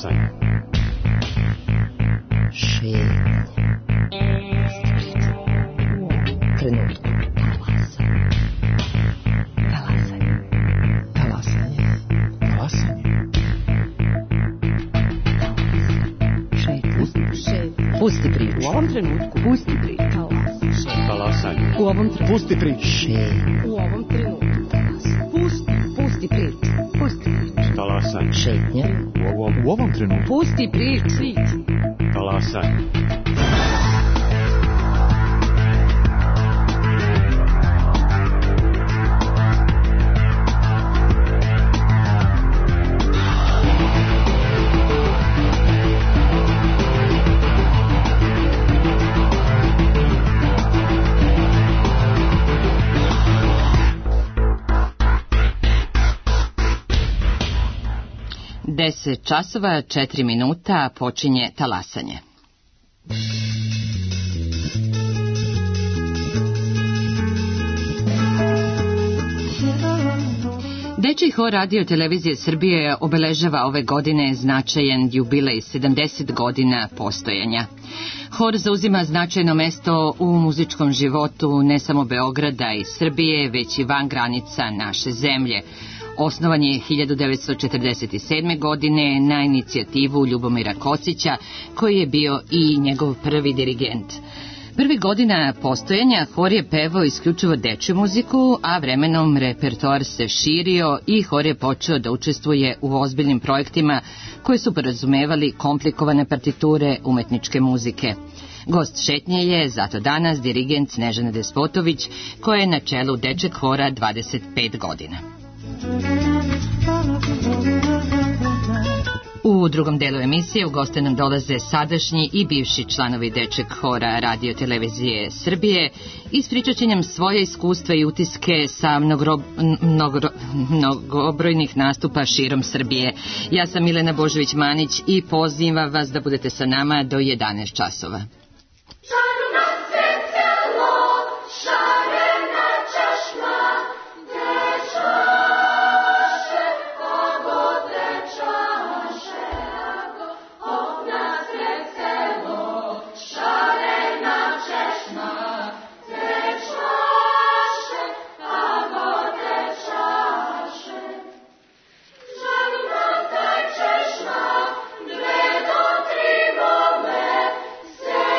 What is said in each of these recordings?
Talasanje. Šetnje. Trenutku. Talasanje. Talasanje. Talasanje. Pusti priču. U ovom trenutku. Pusti priču. Talasanje. U ovom trenutku. Pusti priču. U ovom trenutku. Pusti priču. Pusti priču. Talasanje. Šetnje. U ovom trenutku. Pusti priču. Talasanje. Deset časova, 4 minuta, počinje talasanje. Dečiji hor Radio Televizije Srbije obeležava ove godine značajan jubilej 70 godina postojanja. Hor zauzima značajno mesto u muzičkom životu ne samo Beograda i Srbije, već i van granica naše zemlje. Osnovan je 1947. godine na inicijativu Ljubomira Kocića, koji je bio i njegov prvi dirigent. Prvi godina postojanja hor je pevao isključivo dečju muziku, a vremenom repertoar se širio i hor je počeo da učestvuje u ozbiljnim projektima koji su podrazumevali komplikovane partiture umetničke muzike. Gost šetnje je zato danas dirigent Snežana Despotović, koja je na čelu dečjeg hora 25 godina. U drugom delu emisije u goste nam dolaze sadašnji i bivši članovi dečjeg hora Radio Televizije Srbije. Ispričat će nam svoje iskustva i utiske sa mnogobrojnih nastupa širom Srbije. Ja sam Milena Božović-Manić i pozivam vas da budete sa nama do 11 časova. Say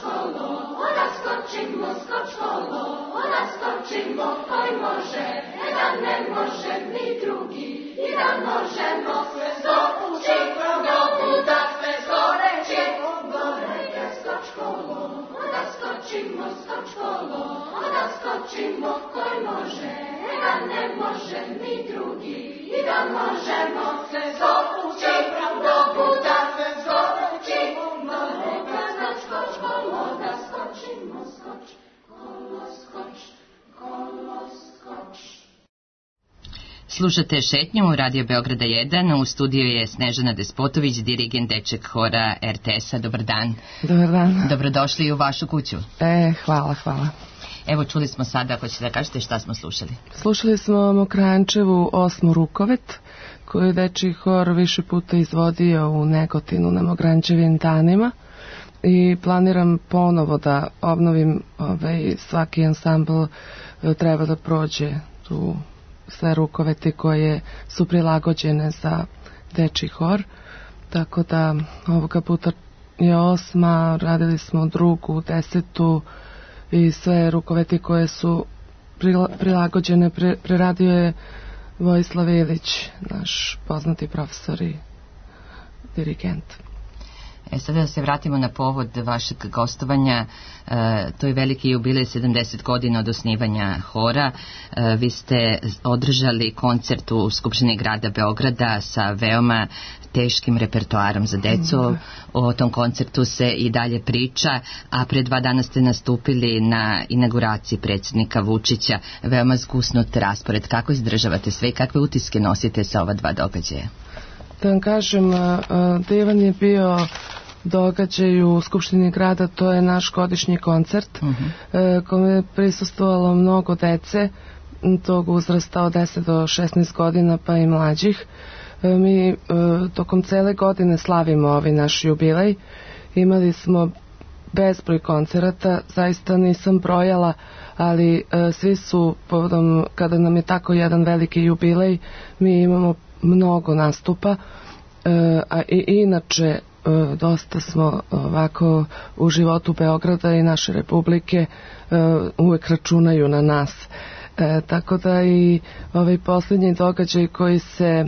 Slušate šetnju Radio Beograda 1, u studiju je Snežana Despotović, dirigent dečeg hora RTS-a. Dobar dan. Dobar dan. Dobrodošli u vašu kuću. Hvala. Evo, čuli smo sada, ako ćete da kažete šta smo slušali. Slušali smo Mokrančevu Osmu Rukovet, koju je dečiji hor više puta izvodio u Negotinu na Mokrančevim danima. I planiram ponovo da obnovim svaki ansambl treba da prođe tu sve rukoveti koje su prilagođene za dečiji hor. Tako da ovoga puta je 8, radili smo 2, 10 i sve rukoveti koje su prilagođene preradio je Vojislav Ilić, naš poznati profesor i dirigent. Sada da se vratimo na povod vašeg gostovanja. To je veliki jubilej 70 godina od osnivanja hora. Vi ste održali koncert u Skupštini grada Beograda sa veoma teškim repertoarom za decu. O tom koncertu se i dalje priča, a pre 2 dana ste nastupili na inauguraciji predsjednika Vučića. Veoma zgusnut raspored. Kako izdržavate sve i kakve utiske nosite sa ova 2 događaja? Da vam kažem, divan je bio događaj u Skupštini grada, to je naš godišnji koncert kome je prisustvovalo mnogo dece tog uzrasta od 10 do 16 godina pa i mlađih. Mi tokom cele godine slavimo ovaj naš jubilej. Imali smo bezbroj koncerata, zaista nisam brojala, ali svi su povodom, kada nam je tako jedan veliki jubilej, mi imamo mnogo nastupa, a i inače dosta smo ovako u životu Beograda i naše republike uvek računaju na nas. Tako da i ovaj posljednji događaj koji se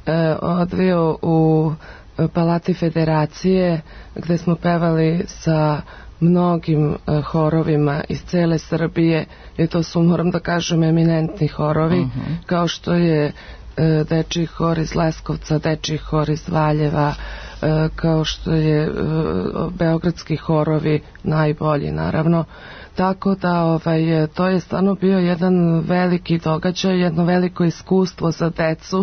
odvio u Palati Federacije, gde smo pevali sa mnogim horovima iz cele Srbije, i to su, moram da kažem, eminentni horovi, kao što je dečiji hor iz Leskovca, dečiji hor iz Valjeva, kao što je beogradski horovi najbolji, naravno. Tako da to je stvarno bio jedan veliki događaj, jedno veliko iskustvo za decu.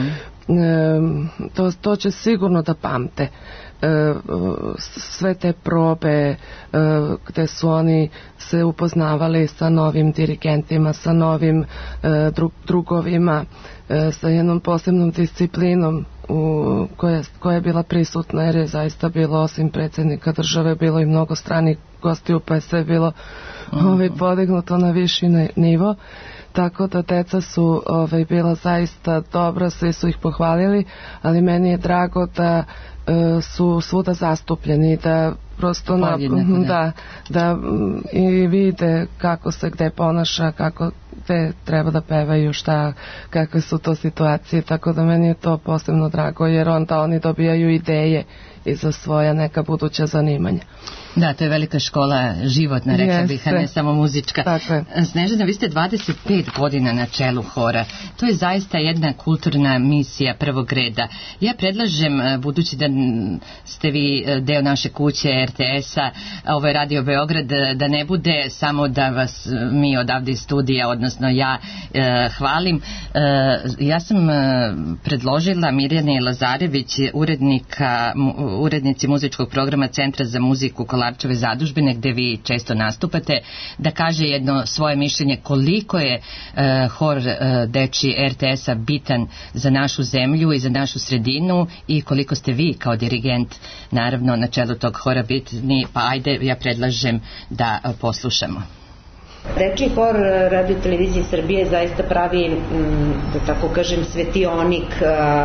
To će sigurno da pamte. Sve te probe gde su oni se upoznavali sa novim dirigentima, sa novim drugovima, sa jednom posebnom disciplinom koja je bila prisutna, jer je zaista bilo, osim predsjednika države, bilo i mnogo stranih gostiju, pa je sve bilo podignuto na viši nivo. Tako da deca su bila zaista dobra, svi su ih pohvalili, ali meni je drago da su svuda zastupljeni, da prosto da i vide kako se gde ponaša, kako gde treba da pevaju, kakve su to situacije, tako da meni je to posebno drago, jer onda oni dobijaju ideje i za svoja neka buduća zanimanja. Da, to je velika škola životna, rekla bih, a ne samo muzička. Snežana, vi ste 25 godina na čelu hora. To je zaista jedna kulturna misija prvog reda. Ja predlažem, budući da ste vi deo naše kuće RTS-a, ovo je Radio Beograd, da ne bude samo da vas mi odavde iz studija, odnosno ja hvalim. Ja sam predložila Mirjani Lazarević, urednici muzičkog programa Centra za muziku Kolarčeve zadužbine, gde vi često nastupate, da kaže jedno svoje mišljenje koliko je hor dečiji RTS-a bitan za našu zemlju i za našu sredinu i koliko ste vi kao dirigent naravno na čelu tog hora bitni, pa ajde, ja predlažem da poslušamo. Dečiji hor Radio televizije Srbije zaista pravi, da tako kažem, svetionik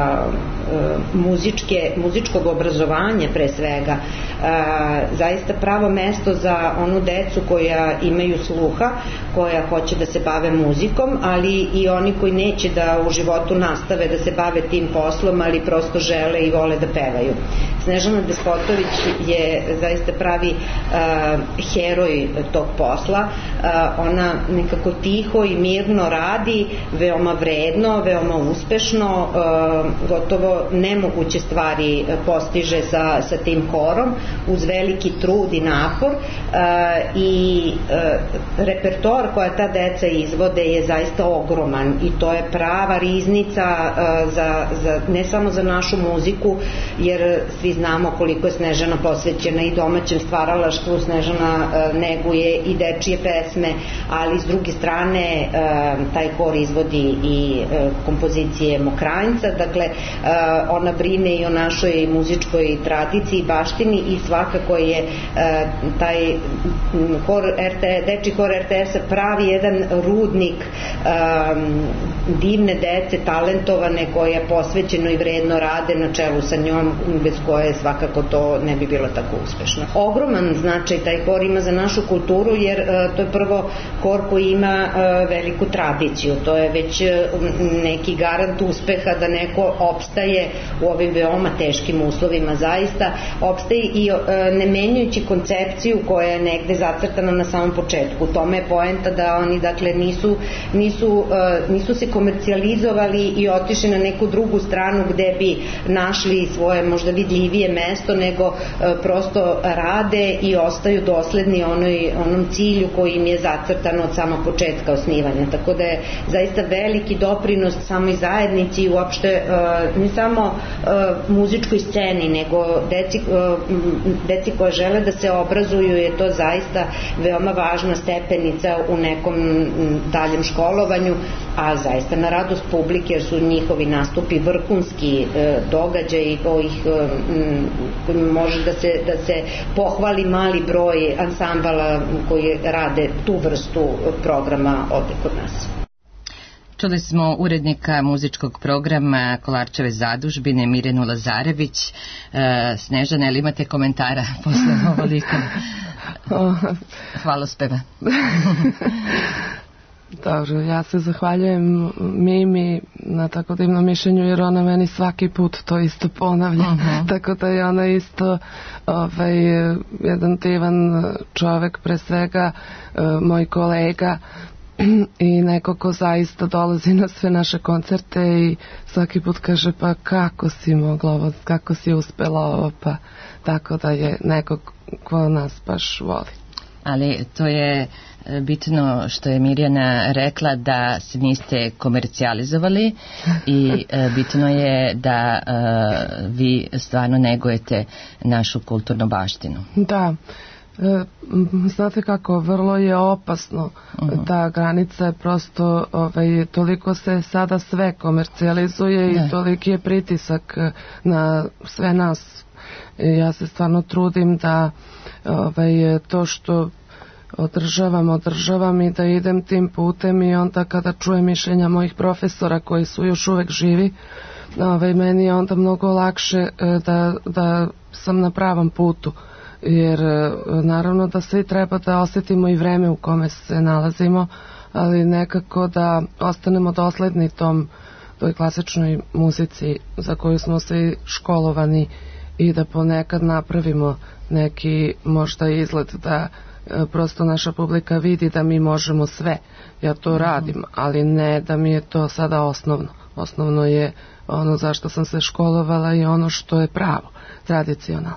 muzičkog obrazovanja pre svega. Zaista pravo mesto za onu decu koja imaju sluha, koja hoće da se bave muzikom, ali i oni koji neće da u životu nastave da se bave tim poslom, ali prosto žele i vole da pevaju. Snežana Despotović je zaista pravi heroj tog posla. Ona nekako tiho i mirno radi, veoma vredno, veoma uspešno, gotovo nemoguće stvari postiže sa tim horom, uz veliki trud i napor, i repertoar koja ta deca izvode je zaista ogroman i to je prava riznica ne samo za našu muziku, jer svi znamo koliko je Snežana posvećena i domaćem stvaralaštvu. Snežana neguje i dečije pesme, ali s druge strane taj hor izvodi i kompozicije Mokranjca, dakle ona brine i o našoj muzičkoj tradiciji i baštini i svakako je taj dečiji hor RTS-a pravi jedan rudnik divne dece, talentovane, koje posvećeno i vredno rade na čelu sa njom, bez koje svakako to ne bi bilo tako uspešno. Ogroman značaj taj hor ima za našu kulturu, jer to je prvo hor koji ima veliku tradiciju. To je već neki garant uspeha da neko opstaje u ovim veoma teškim uslovima. Zaista opstaje i ne menjajući koncepciju koja je negde zacrtana na samom početku. U tome je poenta da oni dakle nisu se komercijalizovali i otišli na neku drugu stranu gde bi našli svoje možda vidljivije mesto, nego prosto rade i ostaju dosledni onom cilju koji im je zacrtan od samog početka osnivanja. Tako da je zaista veliki doprinos samoj zajednici i uopšte ne samo muzičkoj sceni, nego deci koje žele da se obrazuju je to zaista veoma važna stepenica u nekom daljem školovanju, a zaista na radost publike, jer su njihovi nastupi vrhunski događaj kojih može da se pohvali mali broj ansambala koji rade tu vrstu programa ovde kod nas. Čuli smo urednika muzičkog programa Kolarčeve zadužbine Mirjanu Lazarević. Snežana, ili imate komentara posle ovoliko hvalospeva? Dobro, ja se zahvaljujem Mimi na tako divnom mišljenju, jer ona meni svaki put to isto ponavlja. Tako da je ona isto jedan divan čovek, pre svega moj kolega i neko ko zaista dolazi na sve naše koncerte i svaki put kaže pa kako si mogla ovo, kako si uspela ovo, pa tako da je neko ko nas baš voli. Ali to je bitno što je Mirjana rekla, da se niste komercijalizovali i bitno je da vi stvarno negujete našu kulturnu baštinu. Da. Znate kako, vrlo je opasno. Ta granica je prosto toliko se sada sve komercijalizuje i toliki je pritisak na sve nas. Ja se stvarno trudim da to što održavam i da idem tim putem, i onda kada čujem mišljenja mojih profesora koji su još uvek živi, meni je onda mnogo lakše da sam na pravom putu, jer naravno da svi treba da osetimo i vreme u kome se nalazimo, ali nekako da ostanemo dosledni toj klasičnoj muzici za koju smo svi školovani i da ponekad napravimo neki možda izgled da prosto naša publika vidi da mi možemo sve. Ja to radim, ali ne da mi je to sada osnovno. Osnovno je ono zašto sam se školovala i ono što je pravo, tradicionalno.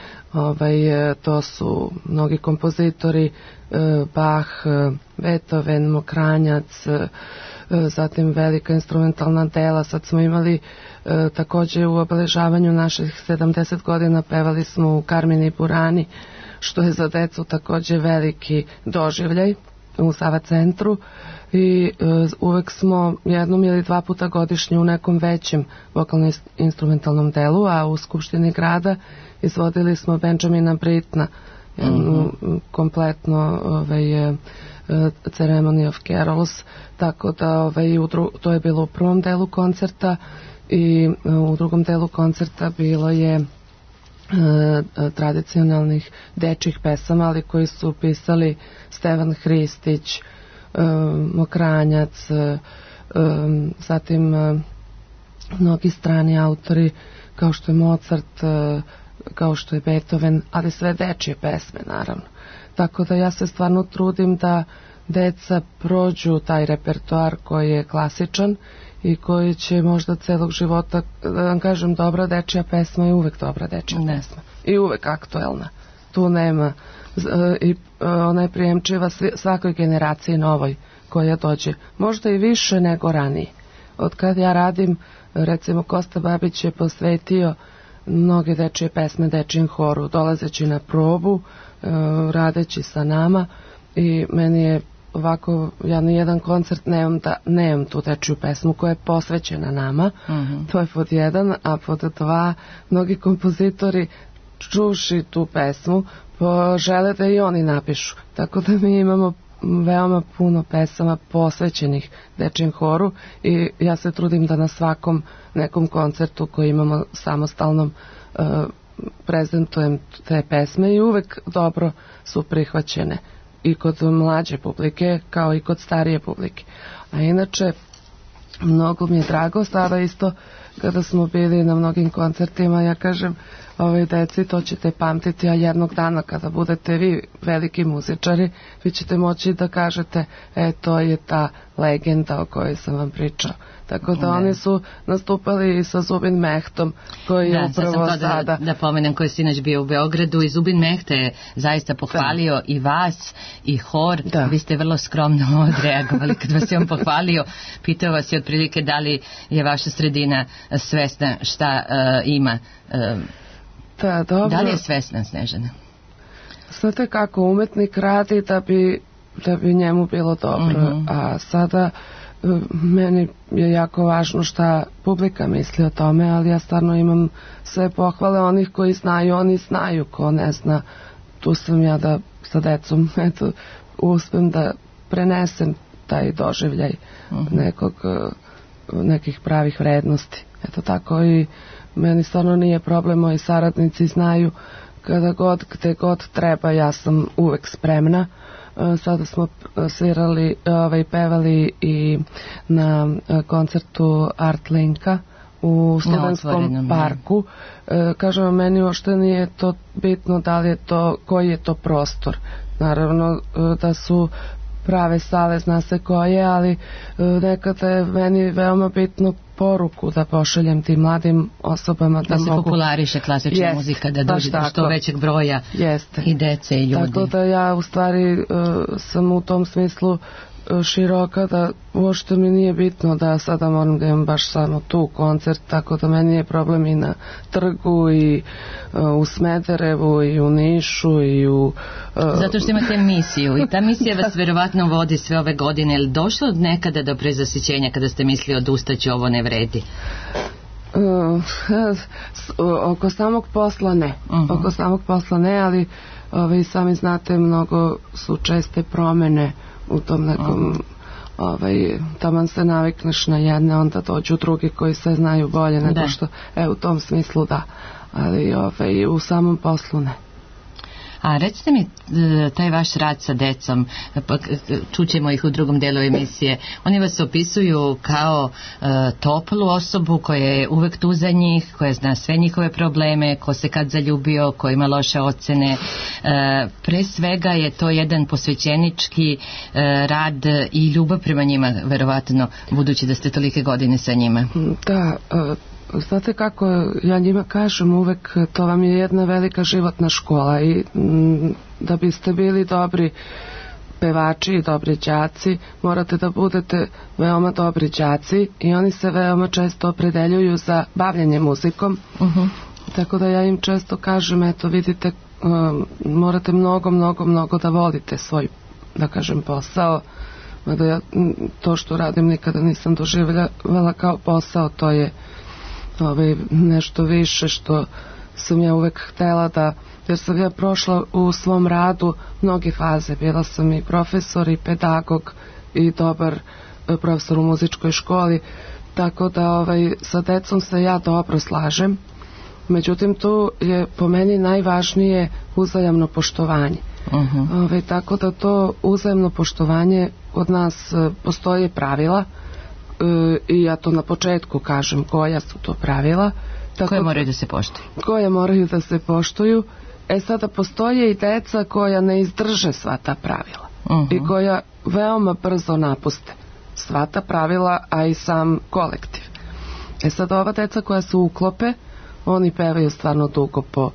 To su mnogi kompozitori, Bach, Beethoven, Mokranjac, zatim velika instrumentalna dela. Sad smo imali takođe u obeležavanju naših 70 godina, pevali smo u Carmini Burani, što je za decu takođe veliki doživljaj u Sava centru, i uvek smo jednom ili dva puta godišnje u nekom većem vokalno-instrumentalnom delu, a u Skupštini grada izvodili smo Benjamina Brittna, jednu kompletno Ceremony of Carols, tako da to je bilo u prvom delu koncerta i u drugom delu koncerta bilo je tradicionalnih dečjih pesama, ali koji su pisali Stevan Hristić, Mokranjac, zatim mnogi strani autori kao što je Mozart, kao što je Beethoven, ali sve dečje pesme naravno. Tako da ja se stvarno trudim da deca prođu taj repertoar koji je klasičan i koji će možda celog života, da vam kažem, dobra dečja pesma je uvek dobra dečja pesma i uvek aktuelna. Tu nema i ona je prijemčiva svakoj generaciji novoj koja dođe, možda i više nego ranije. Od kad ja radim, recimo Kosta Babić je posvetio mnoge dečje pesme dečjem horu, dolazeći na probu, radeći sa nama, i meni je ovako, ja ni jedan koncert nemam tu dečju pesmu koja je posvećena nama, to je pod jedan, a pod dva, mnogi kompozitori čuši tu pesmu, žele da i oni napišu, tako da mi imamo veoma puno pesama posvećenih dečjem horu i ja se trudim da na svakom nekom koncertu koji imamo samostalnom prezentujem te pesme i uvek dobro su prihvaćene i kod mlađe publike kao i kod starije publike. A inače, mnogo mi je drago sada isto kada smo bili na mnogim koncertima, ja kažem deci, to ćete pamtiti, a jednog dana kada budete vi veliki muzičari, vi ćete moći da kažete to je ta legenda o kojoj sam vam pričao. Tako da oni su nastupali i sa Zubin Mehtom, koji je upravo sada... Da pomenem, koji je sinoć bio u Beogradu, i Zubin Mehta je zaista pohvalio i vas i hor. Vi ste vrlo skromno odreagovali kad vas je on pohvalio. Pitao vas je otprilike da li je vaša sredina svesna šta ima. Da li je svesna, Snežana? Znate kako umetnik radi da bi njemu bilo dobro, a sada meni je jako važno šta publika misli o tome, ali ja stvarno imam sve pohvale onih koji znaju, oni znaju, ko ne zna, tu sam ja da sa decom uspem da prenesem taj doživljaj nekih pravih vrednosti. Eto tako, i meni stvarno nije problem, moji saradnici znaju kada god, gde god treba, ja sam uvek spremna. Sada smo svirali, pevali i na koncertu Art Linka u Studentskom parku. Kažem vam, meni uopšte nije to bitno da li je to, koji je to prostor. Naravno da su prave sale, zna se koje, ali nekada je meni veoma bitno poruku da pošaljem tim mladim osobama da se populariše klasična muzika, da dođe do što većeg broja i dece i ljudi. Tako da ja u stvari sam u tom smislu široka, da uopšte mi nije bitno da sada moram da imam baš samo tu koncert, tako da meni je problem i na Trgu i u Smederevu i u Nišu i u... Zato što imate misiju i ta misija vas verovatno vodi sve ove godine. Je li došlo od nekada do prezasićenja kada ste mislili odustaću, ovo ne vredi? Oko samog posla ne. Oko samog posla ne, ali sami znate, mnogo su česte promene u tom nekom, taman se navikneš na jedne, onda dođu drugi koji sve znaju bolje nego što, u tom smislu da, ali u samom poslu ne. A recite mi, taj vaš rad sa decom, čućemo ih u drugom delu emisije, oni vas opisuju kao toplu osobu koja je uvek tu za njih, koja zna sve njihove probleme, ko se kad zaljubio, ko ima loše ocene. Pre svega je to jedan posvećenički rad i ljubav prema njima, verovatno, budući da ste tolike godine sa njima. Da, znate kako ja njima kažem uvek, to vam je jedna velika životna škola i da biste bili dobri pevači i dobri đaci, morate da budete veoma dobri đaci i oni se veoma često opredeljuju za bavljanje muzikom. Tako da ja im često kažem, eto vidite, morate mnogo da volite svoj, da kažem, posao. Mada ja to što radim nikada nisam doživjela kao posao, to je nešto više što sam ja uvek htela da, jer sam ja prošla u svom radu mnoge faze, bila sam i profesor i pedagog i dobar profesor u muzičkoj školi, tako da sa decom se ja dobro slažem. Međutim, tu je po meni najvažnije uzajamno poštovanje. Tako da to uzajamno poštovanje od nas postoje pravila i ja to na početku kažem koja su to pravila. Koje moraju da se poštuju? Koje moraju da se poštuju. Sada postoje i deca koja ne izdrže sva ta pravila i koja veoma brzo napuste sva ta pravila, a i sam kolektiv. Sada ova deca koja se uklope, oni pevaju stvarno dugo, po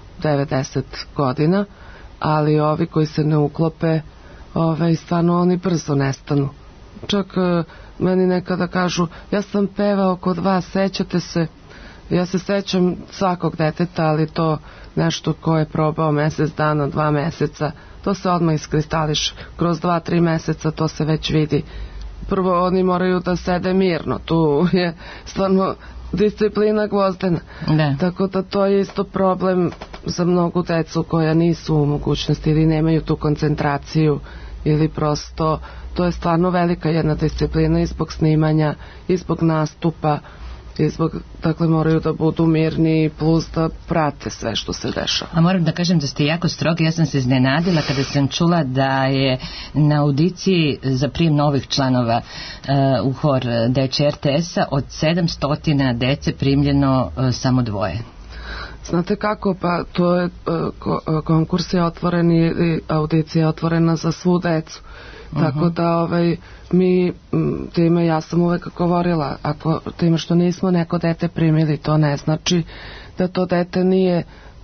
90 godina, ali ovi koji se ne uklope, stvarno oni brzo nestanu. Čak meni nekada kažu, ja sam pevao kod vas, sećate se? Ja se sećam svakog deteta, ali to nešto ko je probao mesec dana, 2 meseca, to se odmah iskristališe. Kroz 2-3 meseca to se već vidi. Prvo oni moraju da sede mirno, tu je stvarno disciplina gvozdena. Tako da to je isto problem za mnogu decu koja nisu u mogućnosti ili nemaju tu koncentraciju, ili prosto to je stvarno velika jedna disciplina i zbog snimanja i zbog nastupa i zbog, dakle, moraju da budu mirni plus da prate sve što se dešava. A moram da kažem da ste jako strogi. Ja sam se iznenadila kada sam čula da je na audiciji za prijem novih članova u hor dečje RTS-a od 700 dece primljeno samo 2. Znate kako, pa to je konkurs je otvoren i audicija je otvorena za svu decu. Tako da mi time, ja sam uvek govorila, ako time što nismo neko dete primili, to ne znači da to dete nije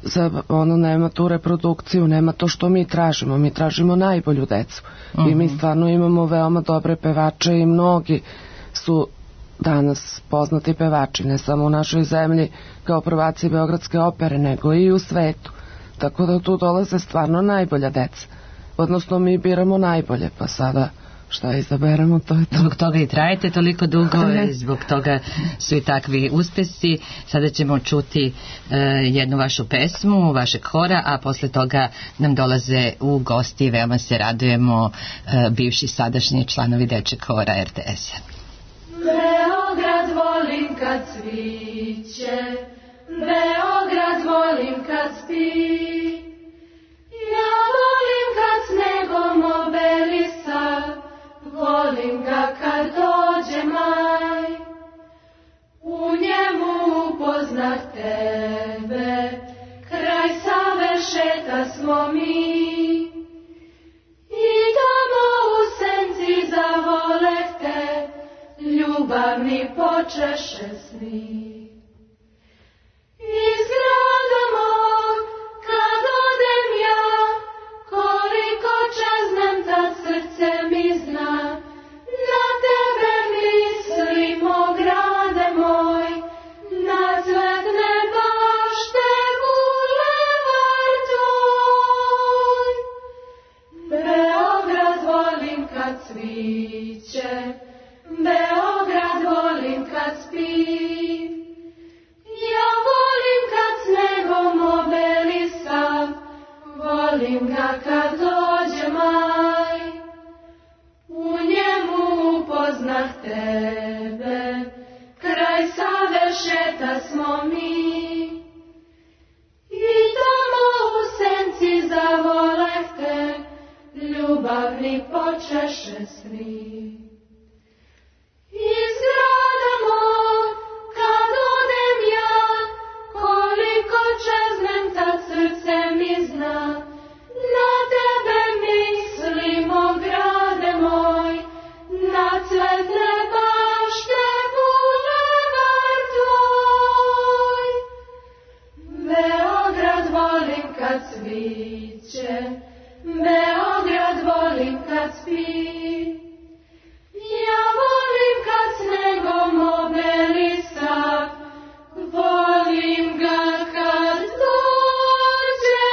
nema tu reprodukciju, nema to što mi tražimo najbolju decu i mi stvarno imamo veoma dobre pevače i mnogi su danas poznati pevači, ne samo u našoj zemlji kao prvaci Beogradske opere, nego i u svetu, tako da tu dolaze stvarno najbolja deca. Odnosno mi biramo najbolje, pa sada šta izaberemo, to je to. Zbog toga i trajete toliko dugo i zbog toga su i takvi uspesi. Sada ćemo čuti jednu vašu pesmu, vašeg hora, a posle toga nam dolaze u gosti i veoma se radujemo bivši sadašnji članovi dečjeg hora RTS-a. Beograd volim kad cviće, Beograd volim kad spi, ja volim kad snegom obelisa, volim ga kad dođe maj. U njemu upoznah tebe, kraj Save šeta smo mi, i tamo u senci zavoleh te, ljubavni počeše sni. Iz grada mog, kad odem ja, koliko čeznem, tad srce mi zna, na tebe mislim, o grade moj, na cvetne bašte bulevar tvoj. Beograd volim kad cviće, Beograd volim kad spi, ja volim kad snegom obelisav, volim ga kad dođe maj. U njemu upoznah tebe, kraj Save šeta smo mi, i tamo u senci zavoleh te, ljubavni počeše sni. Iz grada mog, kad odem ja, koliko čeznem, tad srce mi zna, na tebe mislim, o grade moj, na cvetne bašte bulevar tvoj. Beograd volim kad cviće, Beograd volim kad spi, ja volim kad snegom obelisa, volim ga kad dođe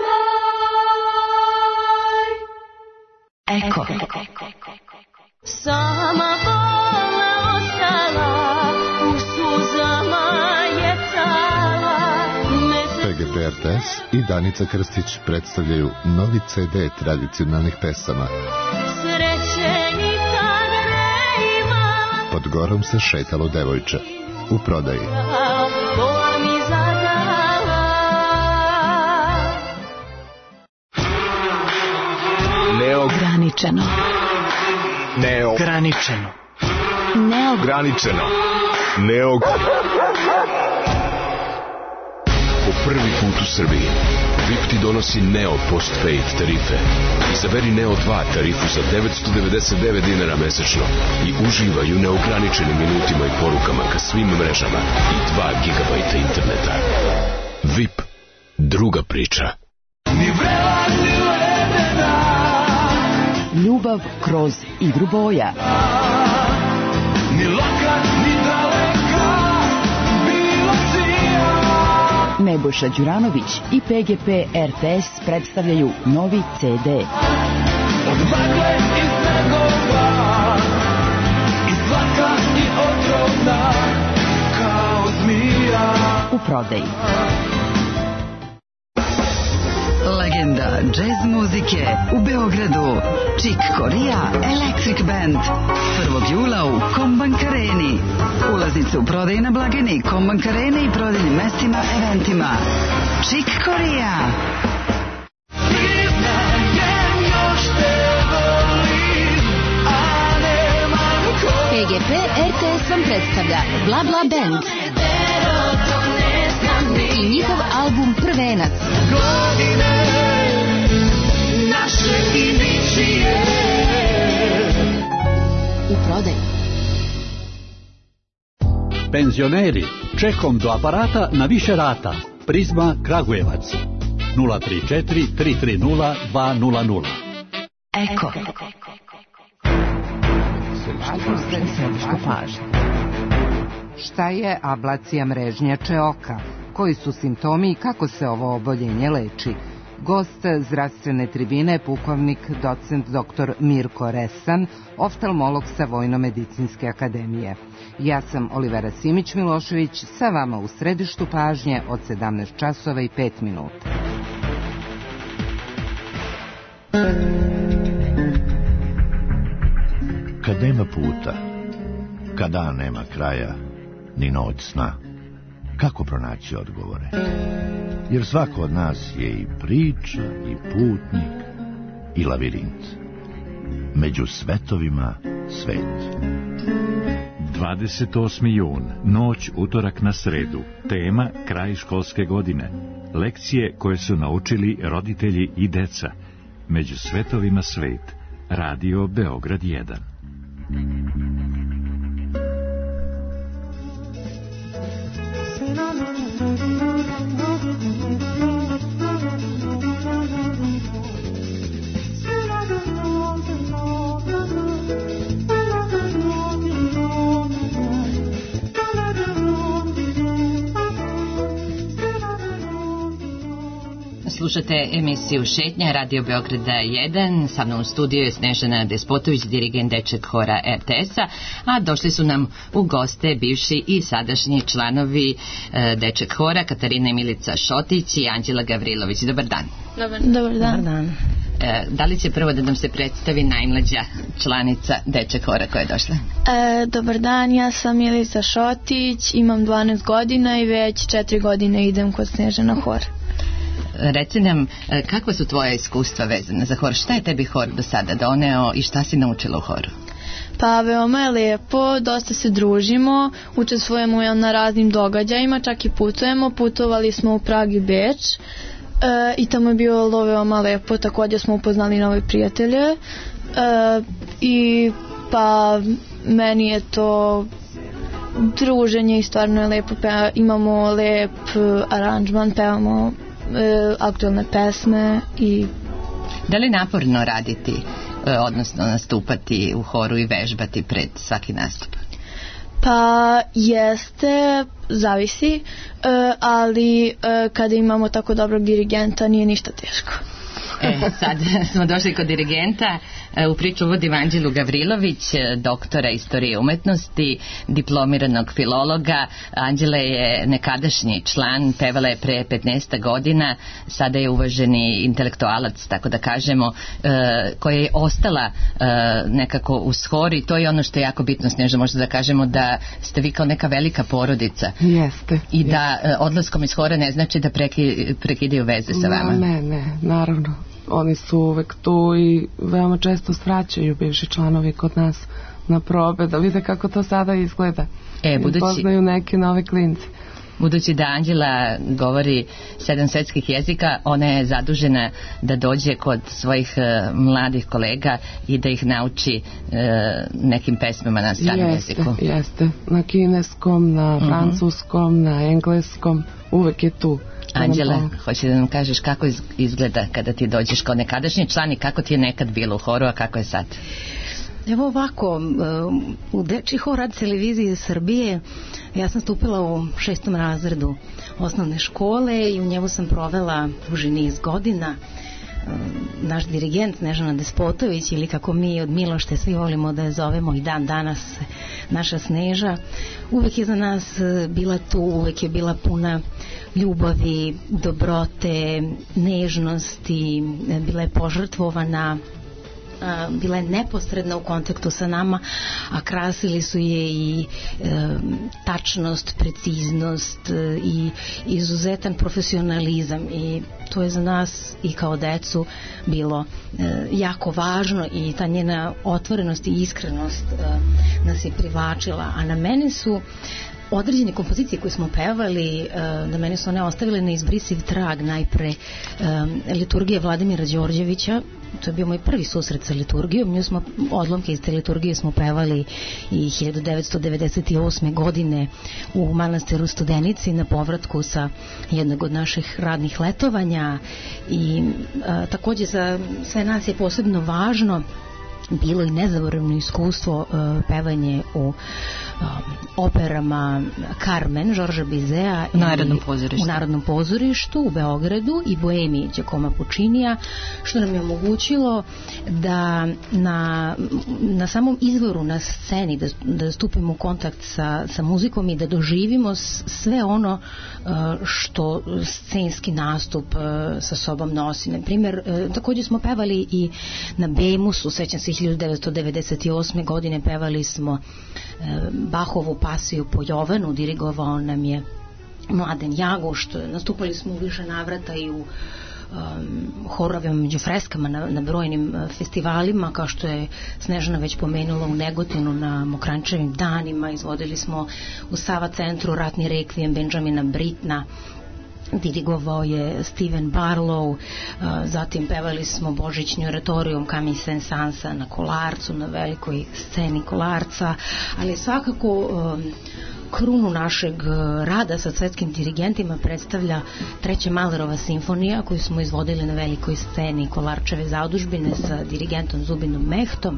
maj. Eko. Sama bolna ostala, u suzama je cala. PGP RTS i Danica Krstić predstavljaju novi CD tradicionalnih pesama. Pod gorom se šetalo devojče. U prodaji. Neograničeno. Neograničeno. Neograničeno. Po prvi put u Srbiji VIP ti donosi Neo Postpaid tarife. Izaberi Neo 2 tarifu za 999 dinara mesečno i uživaj u neograničenim minutima i porukama ka svim mrežama i 2 gigabajta interneta. VIP, druga priča. Ljubav kroz igru boja. Nebojša Đuranović i PGP RTS predstavljaju novi CD. Od magle i snegova, i slatka i otrovna, kao zmija. U prodaji. Legenda džez muzike u Beogradu. Chick Corea Electric Band. 1. jula u Kombank Areni. Ulaznice u prodaji na blagajni Kombank Arene i prodajnim mestima, eventima. Chick Corea. PGP RTS vam predstavlja Bla Bla Band i njihov album Prvenac. U prodaju. Penzioneri, čekom do aparata na više rata. Prizma Kragujevac 034 330 200. Eko. Šta je ablacija mrežnjače oka? Koji su simptomi i kako se ovo oboljenje leči? Gost zdravstvene tribine, pukovnik, docent dr. Mirko Resan, oftalmolog sa Vojno-medicinske akademije. Ja sam Olivera Simić-Milošević, sa vama u središtu pažnje od 17 časova i 5 minuta. Kad nema puta, kad dan nema kraja, ni noć sna, kako pronaći odgovore? Jer svako od nas je i priča, i putnik, i lavirint. Među svetovima svet. 28. jun, noć utorak na sredu. Tema kraj školske godine. Lekcije koje su naučili roditelji i deca. Među svetovima svet. Radio Beograd 1. Slušate emisiju Šetnja, Radio Beograda 1, sa mnom u studiju je Snežana Despotović, dirigent dečeg hora RTS-a, a došli su nam u goste bivši i sadašnji članovi dečeg hora, Katarina i Milica Šotić i Anđela Gavrilović. Dobar dan. Dobar dan. Da li će prvo da nam se predstavi najmlađa članica dečeg hora koja je došla? Dobar dan, ja sam Milica Šotić, imam 12 godina i već 4 godine idem kod Snežana hora. Reci nam, kakva su tvoja iskustva vezana za hor? Šta je tebi hor do sada doneo i šta si naučila u horu? Pa veoma je lijepo, dosta se družimo, učestvujemo na raznim događajima, čak i putujemo. Putovali smo u Prag i Beč i tamo je bilo veoma lijepo, također smo upoznali nove prijatelje i pa meni je to druženje i stvarno je lijepo, imamo lijep aranžman, pevamo aktualne pesme i... Da li naporno raditi, odnosno nastupati u horu i vežbati pred svaki nastup? Pa jeste, zavisi, ali kada imamo tako dobrog dirigenta nije ništa teško. Sad smo došli kod dirigenta. U priču uvodim Anđelu Gavrilović, doktora istorije umetnosti, diplomiranog filologa. Anđela je nekadašnji član, pevala je pre 15 godina, sada je uvaženi intelektualac, tako da kažemo, koja je ostala nekako uz hor, i to je ono što je jako bitno, Snježa, možda da kažemo da ste vi kao neka velika porodica. Jeste. I da odlaskom iz hora ne znači da prekidaju veze sa vama. Ne, naravno. Oni su uvek tu i veoma često svraćaju bivši članovi kod nas na probe, da vide kako to sada izgleda. Poznaju neke nove klince. Budući da Anđela govori 7 svetskih jezika, ona je zadužena da dođe kod svojih mladih kolega i da ih nauči nekim pesmama na stranom jeziku. Jeste, na kineskom, na francuskom, na engleskom, uvek je tu. Anđela, hoće da nam kažeš kako izgleda kada ti dođeš kao nekadašnji član i kako ti je nekad bilo u horu, a kako je sad? Evo ovako, u Dečji hor Radio televizije Srbije ja sam stupila u 6. razredu osnovne škole i u njemu sam provela duži niz godina. Naš dirigent Snežana Despotović, ili kako mi od Milošte svi volimo da je zovemo i dan danas naša Sneža, uvek je za nas bila tu, uvek je bila puna ljubavi, dobrote, nežnosti, bila je požrtvovana, bila je neposredna u kontaktu sa nama, a krasili su je i tačnost, preciznost i izuzetan profesionalizam, i to je za nas i kao decu bilo jako važno, i ta njena otvorenost i iskrenost nas je privlačila. A na mene su određene kompozicije koje smo pevali, na mene su one ostavile neizbrisiv trag. Najpre liturgija Vladimira Đorđevića, to je bio moj prvi susret sa liturgijom. Nju smo, odlomke iz te liturgije smo pevali i 1998. godine u manastiru Studenici na povratku sa jednog od naših radnih letovanja, i takođe za sve nas je posebno važno bilo i nezaboravno iskustvo pevanje u operama Carmen Žorža Bizea u Narodnom pozorištu u Beogradu i Boemi Đakoma Pučinija, što nam je omogućilo da na samom izvoru, na sceni, da stupimo u kontakt sa muzikom i da doživimo sve ono što scenski nastup sa sobom nosi. Na primjer, također smo pevali i na Bemusu, sećam se 1998. godine pevali smo Bahovu pasiju po Jovanu, dirigovao nam je Mladen Jagošt, nastupali smo u više navrata i u horovima među freskama na brojnim festivalima, kao što je Snežana već pomenula u Negotinu na Mokranjčevim danima, izvodili smo u Sava centru ratni rekvijem Benjamina Britna, dirigovao je Steven Barlow, zatim pevali smo božićnju oratorijom Camille Saint-Sansa na Kolarcu, na velikoj sceni Kolarca, ali svakako krunu našeg rada sa svetskim dirigentima predstavlja Treća Mahlerova simfonija, koju smo izvodili na velikoj sceni Kolarčeve zadužbine sa dirigentom Zubinom Mehtom.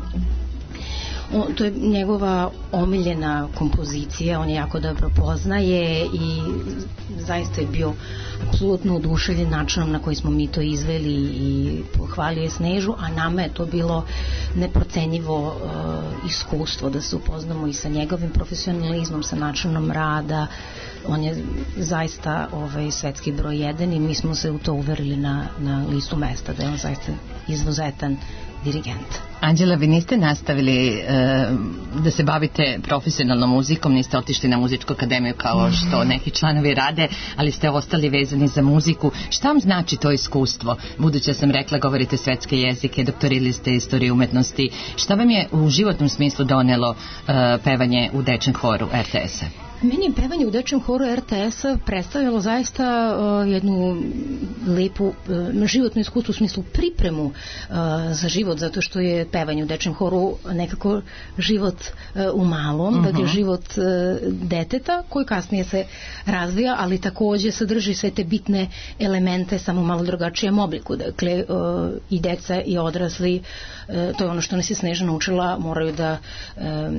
To je njegova omiljena kompozicija, on je jako dobro poznaje i zaista je bio apsolutno oduševljen načinom na koji smo mi to izveli i pohvalio je Snežu, a nama je to bilo neprocenjivo iskustvo da se upoznamo i sa njegovim profesionalizmom, sa načinom rada. On je zaista svetski broj 1 i mi smo se u to uverili na listu mesta, da je on zaista izvozetan dirigent. Anđela, vi niste nastavili da se bavite profesionalnom muzikom, niste otišli na muzičku akademiju kao što neki članovi rade, ali ste ostali vezani za muziku. Šta vam znači to iskustvo? Budući sam rekla, govorite svetske jezike, doktorili ste istoriju umetnosti. Šta vam je u životnom smislu donelo pevanje u Dečjem horu RTS-a? Meni je pevanje u Dečjem horu RTS-a predstavljalo zaista jednu lepu životnu iskustvu, u smislu pripremu za život, zato što je pevanje u Dečjem horu nekako život u malom, dakle život deteta koji kasnije se razvija, ali takođe sadrži sve te bitne elemente samo malo drugačijem obliku. Dakle, i deca i odrasli, to je ono što nas je Snežana učila, moraju da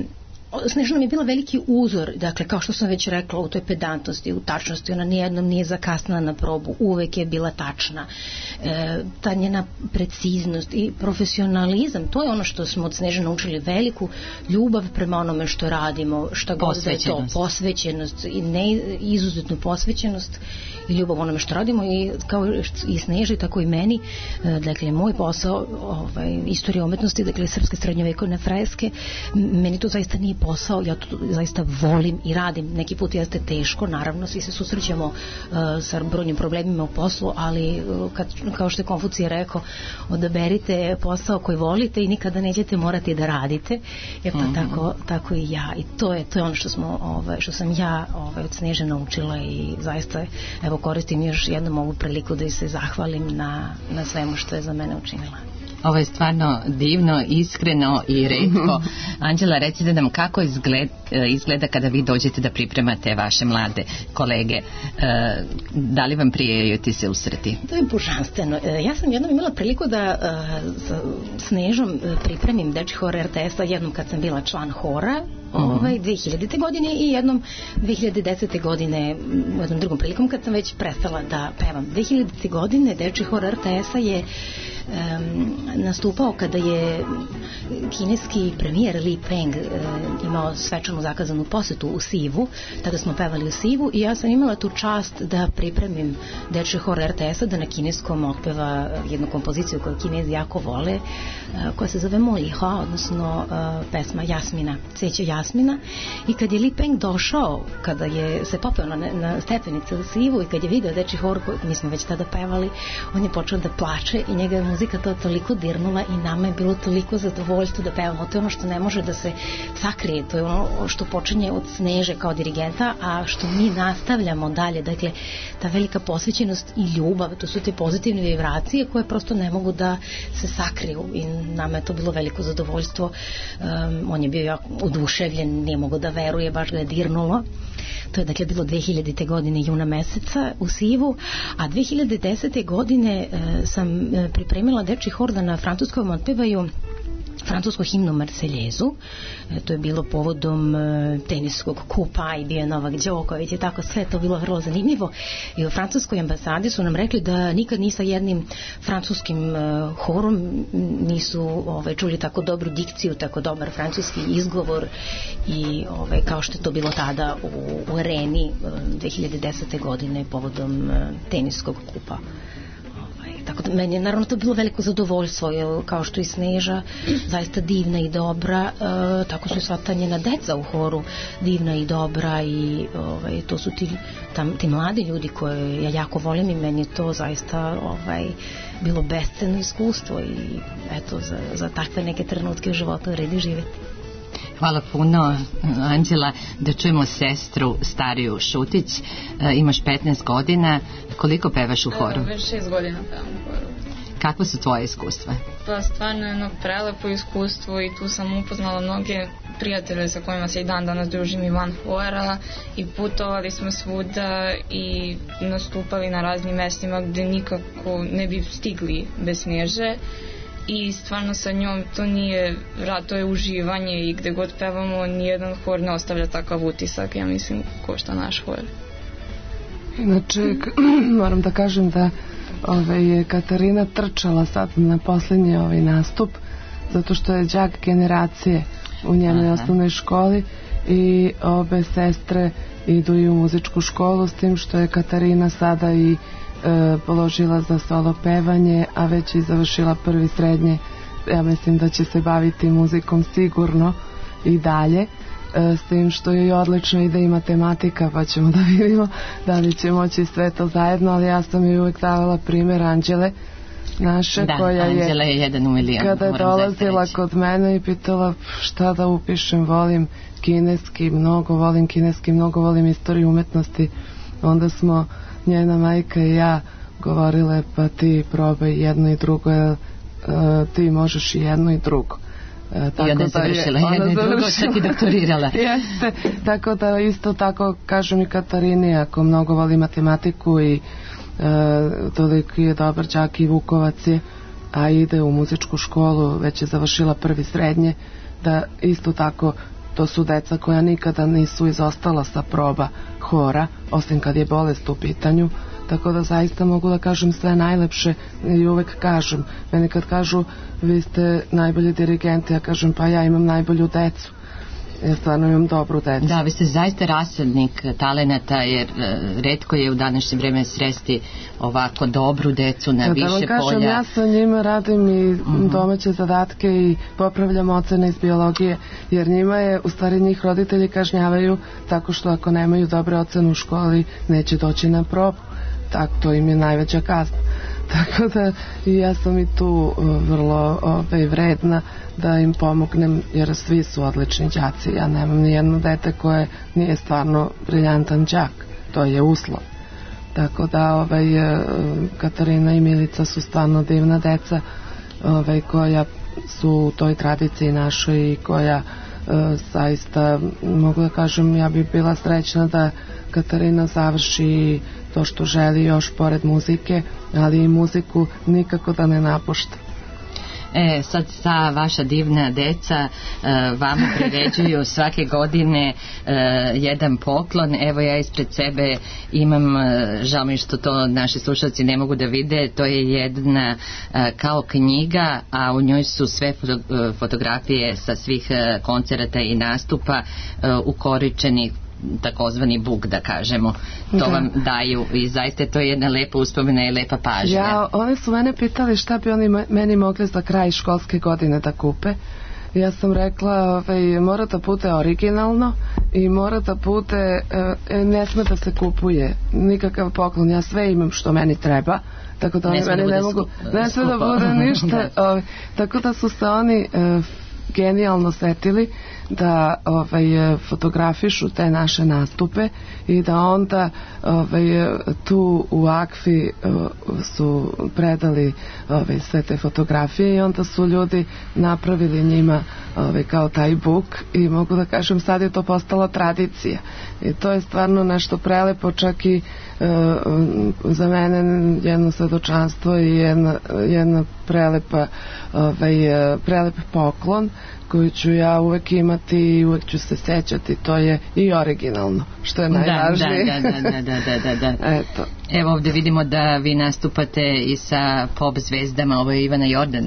Snežana mi je bila veliki uzor, dakle, kao što sam već rekla, u toj pedantnosti, u tačnosti, ona nijednom nije zakasnila na probu, uvek je bila tačna. Ta njena preciznost i profesionalizam, to je ono što smo od Snežane učili, veliku ljubav prema onome što radimo, šta god da je to, posvećenost i izuzetnu posvećenost i ljubav onome što radimo, i kao i Sneži, tako i meni, dakle, moj posao, istorija umetnosti, dakle, srpske srednjovekovne freske, meni to zaista nije posao, ja to zaista volim i radim. Neki put jeste teško, naravno, svi se susrećemo sa brojnim problemima u poslu, ali kao što je Konfucije rekao, odaberite posao koji volite i nikada nećete morati da radite. Pa tako i ja. I to je ono što sam ja od Sneže naučila, i zaista, evo, koristim još jednom ovu priliku da se zahvalim na svemu što je za mene učinila. Ovo je stvarno divno, iskreno i retko. Anđela, recite nam kako izgleda kada vi dođete da pripremate vaše mlade kolege. Da li vam prijaju ti se usreti? To je božanstveno. Ja sam jednom imala priliku da sa Snežom pripremim dečji hor RTS-a, jednom kad sam bila član hora, 2000. godine, i jednom 2010. godine u jednom drugom prilikom kad sam već prestala da pevam. 2000. godine dečji hor RTS-a je nastupao kada je kineski premijer Li Peng imao svečanu zakazanu posetu u Sivu. Tada smo pevali u Sivu i ja sam imala tu čast da pripremim dečji hor RTS-a da na kineskom otpeva jednu kompoziciju koju Kinezi jako vole, koja se zove Mo Li Hua, odnosno pesma Jasmina, cveće jasmina. I kad je Li Peng došao, kada je se popeo na stepenice u Sivu i kad je video dečji hor, mi smo već tada pevali, on je počeo da plače i njega je muzika to toliko dirnula i nama je bilo toliko zadovoljstvo da pevamo. To je ono što ne može da se sakrije, to je ono što počinje od Sneže kao dirigenta, a što mi nastavljamo dalje. Dakle, ta velika posvećenost i ljubav, to su te pozitivne vibracije koje prosto ne mogu da se sakriju, i nama je to bilo veliko zadovoljstvo. On je bio jako oduševljen, nije mogao da veruje, baš ga je dirnulo. To je dakle bilo 2000. godine juna meseca u Sivu, a 2010. godine sam pripremila dečji hor da na francuskom otpevaju francusku himnu Marseljezu. To je bilo povodom teniskog kupa i bio Novak Đoković i tako, sve to bilo vrlo zanimljivo. I u francuskoj ambasadi su nam rekli da nikad ni sa jednim francuskim horom nisu čuli tako dobru dikciju, tako dobar francuski izgovor, i kao što je to bilo tada u areni 2010. godine povodom teniskog kupa. Tako da meni je naravno to bilo veliko zadovoljstvo, kao što i Sneža zaista divna i dobra, tako su sva ta njena deca u horu divna i dobra, i to su ti mladi ljudi koje ja jako volim, i meni je to zaista bilo besceno iskustvo, i eto, za takve neke trenutke u životu vredi živjeti. Hvala puno, Anđela. Da čujemo sestru stariju Šutić. Imaš 15 godina. Koliko pevaš u horu? Već 6 godina pevam u horu. Kakva su tvoje iskustva? Pa stvarno je jedno prelepo iskustvo, i tu sam upoznala mnoge prijatelje sa kojima se i dan danas družim i van hora, i putovali smo svuda i nastupali na raznim mestima gde nikako ne bi stigli bez Sneže. I stvarno sa njom to nije rad, to je uživanje, i gde god pevamo nijedan hor ne ostavlja takav utisak, ja mislim, ko što naš hor. Inače, moram da kažem da je Katarina trčala sad na posljednji nastup, zato što je đak generacije u njenoj osnovnoj školi, i obe sestre idu i u muzičku školu, s tim što je Katarina sada i položila za solo pevanje, a već i završila prvi srednje. Ja mislim da će se baviti muzikom sigurno i dalje, s tim što je odlično ide i matematika, pa ćemo da vidimo da li će moći sve to zajedno, ali ja sam joj uvek davala primjer Anđele naše, koja je 1 u milion, kada je dolazila kod mene i pitala šta da upišem, volim kineski, mnogo volim istoriju umetnosti, onda smo njena majka i ja govorile, pa ti probaj jedno i drugo, ti možeš i jedno i drugo. I ona završila jedno i drugo, čak i doktorirala. Jeste, tako da isto tako kažem i Katarini, ako mnogo voli matematiku i toliko je dobar đak i Vukovac je, a ide u muzičku školu, već je završila prvi srednje, da isto tako to su deca koja nikada nisu izostala sa proba hora, osim kad je bolest u pitanju, tako da zaista mogu da kažem sve najlepše i uvek kažem, meni kad kažu vi ste najbolji dirigenti, ja kažem pa ja imam najbolju decu. Ja stvarno imam dobru decu. Da, vi ste zaista rasadnik talenata, jer retko je u današnje vreme sresti ovako dobru decu na više polja. Da vam kažem, ja sa njima radim i domaće zadatke i popravljam ocene iz biologije, jer njima je, u stvari njih roditelji kažnjavaju tako što ako nemaju dobre ocene u školi neće doći na probu. Tako, to im je najveća kazna. Tako da i ja sam i tu vrlo vredna da im pomognem, jer svi su odlični đaci. Ja nemam ni jedno dete koje nije stvarno briljantan đak. To je uslov. Tako da Katarina i Milica su stvarno divna deca koja su u toj tradiciji našoj i koja zaista, mogu da kažem, ja bih bila srećna da Katarina završi to što želi još pored muzike, ali i muziku nikako da ne napušta. Sad ta vaša divna deca vama priređuju svake godine jedan poklon. Evo ja ispred sebe imam, žao mi što to naši slušalci ne mogu da vide, to je jedna kao knjiga, a u njoj su sve fotografije sa svih koncerata i nastupa ukoričenih, takozvani buk, da kažemo. To vam daju i zaista to je jedna lepa uspomena i lepa pažnja. Oni su mene pitali šta bi oni meni mogli za kraj školske godine da kupe. Ja sam rekla, mora da bude originalno i mora da bude, ne sme da se kupuje nikakav poklon, ja sve imam što meni treba, tako da oni meni ne mogu, ne sme da bude ništa. Tako da su se oni genijalno setili da fotografišu te naše nastupe i da onda tu u Akfi su predali sve te fotografije i onda su ljudi napravili njima kao taj buk i mogu da kažem sad je to postala tradicija i to je stvarno nešto prelepo, čak i za mene jedno svedočanstvo i jedna prelep poklon koju ću ja uvek imati i uvek ću se sećati, to je i originalno, što je najvažnije. Da. Eto. Evo ovdje vidimo da vi nastupate i sa pop zvezdama, ovo je Ivana Jordan.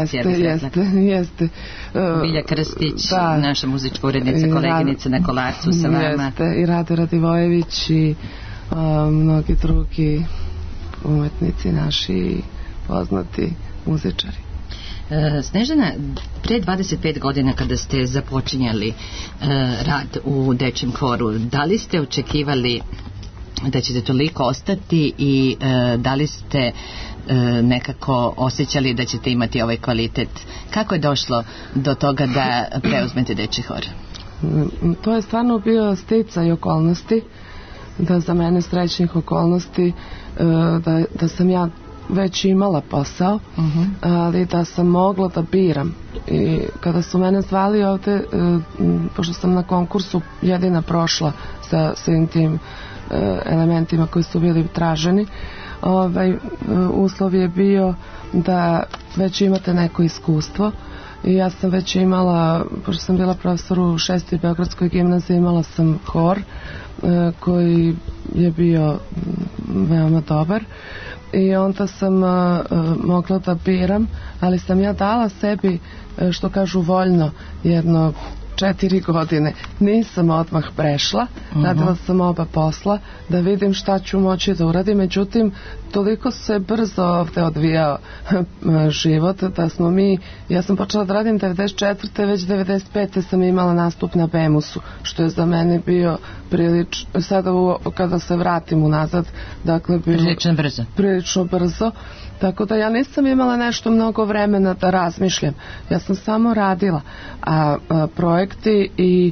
Jeste. Bilja Krstić, naša muzička urednica, koleginica na Kolarcu sa vama. Jeste, i Rade Radivojević i mnogi drugi umetnici naši poznati muzičari. Snežana, pre 25 godina kada ste započinjali rad u dečjem horu, da li ste očekivali da ćete toliko ostati i da li ste nekako osjećali da ćete imati ovaj kvalitet? Kako je došlo do toga da preuzmete dečji hor? To je stvarno bio sticaj okolnosti, da za mene srećnih okolnosti, da sam ja već imala posao, ali da sam mogla da biram. I kada su mene zvali ovde, pošto sam na konkursu jedina prošla sa svim tim elementima koji su bili traženi, uslov je bio da već imate neko iskustvo i ja sam već imala, pošto sam bila profesor u 6. Beogradskoj gimnaziji, imala sam hor koji je bio veoma dobar i onda sam mogla da biram, ali sam ja dala sebi, što kažu, voljno jedno 4 godine. Nisam odmah prešla, radila sam oba posla da vidim šta ću moći da uradim, međutim toliko se brzo ovde odvijao život da smo ja sam počela da radim 94. već 95. sam imala nastup na Bemusu, što je za mene bio sada kada se vratim unazad, dakle prilično brzo. Tako da ja nisam imala nešto mnogo vremena da razmišljam. Ja sam samo radila. A projekti i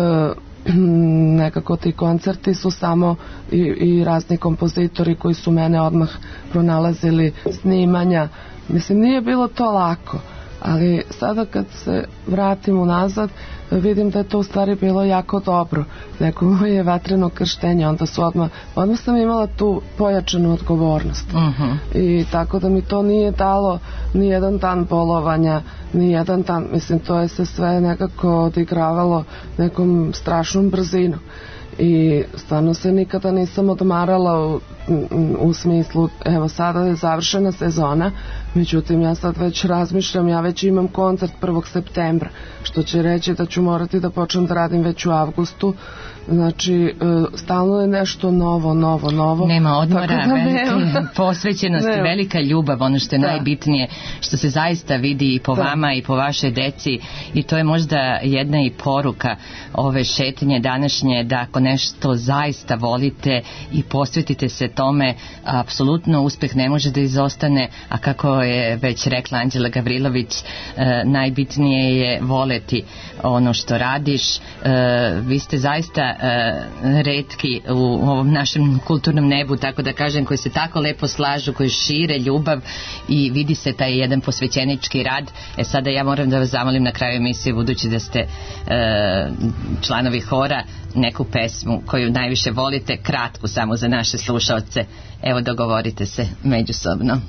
nekako ti koncerti su samo i razni kompozitori koji su mene odmah pronalazili, snimanja. Mislim, nije bilo to lako. Ali sada kad se vratim unazad, vidim da je to u stvari bilo jako dobro. Neko moje vatreno krštenje, onda sam imala tu pojačanu odgovornost. I tako da mi to nije dalo ni jedan dan bolovanja, ni jedan dan, mislim, to je se sve nekako odigravalo nekom strašnom brzinom. I stvarno se nikada nisam odmarala u smislu, evo sada je završena sezona, međutim ja sad već razmišljam, ja već imam koncert 1. septembra, što će reći da ću morati da počnem da radim već u avgustu. Znači, stalno je nešto novo. Nema odmora, velika posvećenost, velika ljubav, ono što je najbitnije, što se zaista vidi i po vama i po vašoj deci, i to je možda jedna i poruka ove šetnje današnje, da ako nešto zaista volite i posvetite se tome, apsolutno uspeh ne može da izostane, a kako je već rekla Anđela Gavrilović, najbitnije je voleti ono što radiš. Vi ste zaista retki u ovom našem kulturnom nebu, tako da kažem, koji se tako lepo slažu, koji šire ljubav i vidi se taj jedan posvećenički rad. Sada ja moram da vas zamolim na kraju emisije, budući da ste članovi hora, neku pesmu koju najviše volite, kratku samo za naše slušaoce. Evo, dogovorite se međusobno.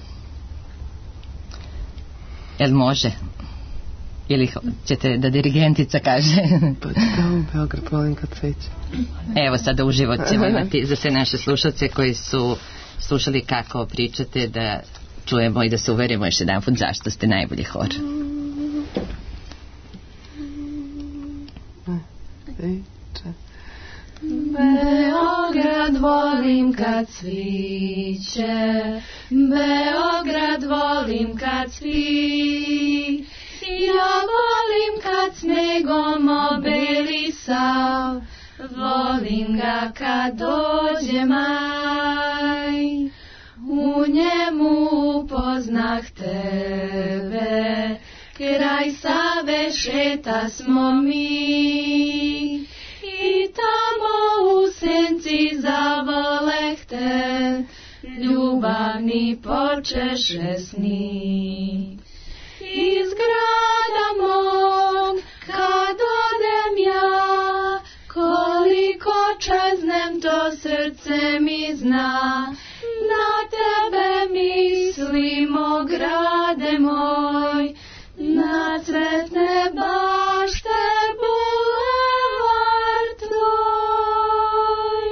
Jel može? Ili ćete da dirigentica kaže? Pa da, u Beograd volim kad cveće. Evo, sada uživo ćemo imati za sve naše slušalce koji su slušali kako pričate, da čujemo i da se uverimo još jedan put zašto ste najbolji hor. Beograd volim kad cviće, Beograd volim kad cvi, ja volim kad snegom obeli sav, volim ga kad dođe maj. U njemu upoznah tebe, kraj Save šeta smo mi, i tamo u senci zavoleh te, ljubavni počeše sni. Iz grada mog kad odem ja, koliko čeznem to srce mi zna, na tebe mislimo grade moj, na cvetne bašte bulevard tvoj.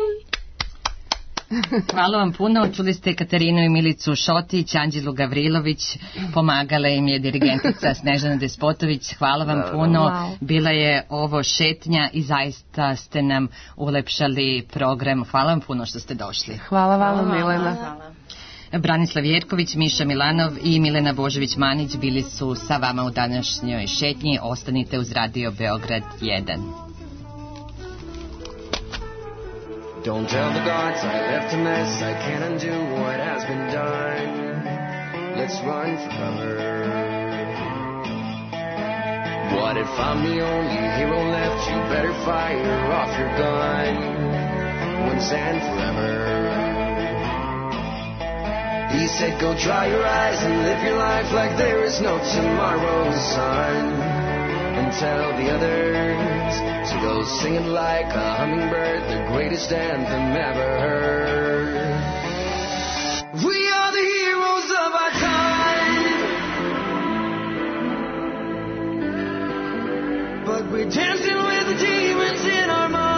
Hvala vam puno, čuli ste Katarinu i Milicu Šotić, Anđelu Gavrilović, pomagala im je dirigentica Snežana Despotović. Hvala vam puno, bila je ovo šetnja i zaista ste nam ulepšali program. Hvala vam puno što ste došli. Hvala vam, Milena. Branislav Jerković, Miša Milanov i Milena Božović-Manić bili su sa vama u današnjoj šetnji. Ostanite uz Radio Beograd 1. Don't tell the gods I left a mess, I can't undo what has been done. Let's run forever. What if I'm the only hero left? You better fire off your gun once and forever. He said go dry your eyes and live your life like there is no tomorrow, son. And tell the others to go singing like a hummingbird, the greatest anthem ever heard. We are the heroes of our time, but we're dancing with the demons in our minds.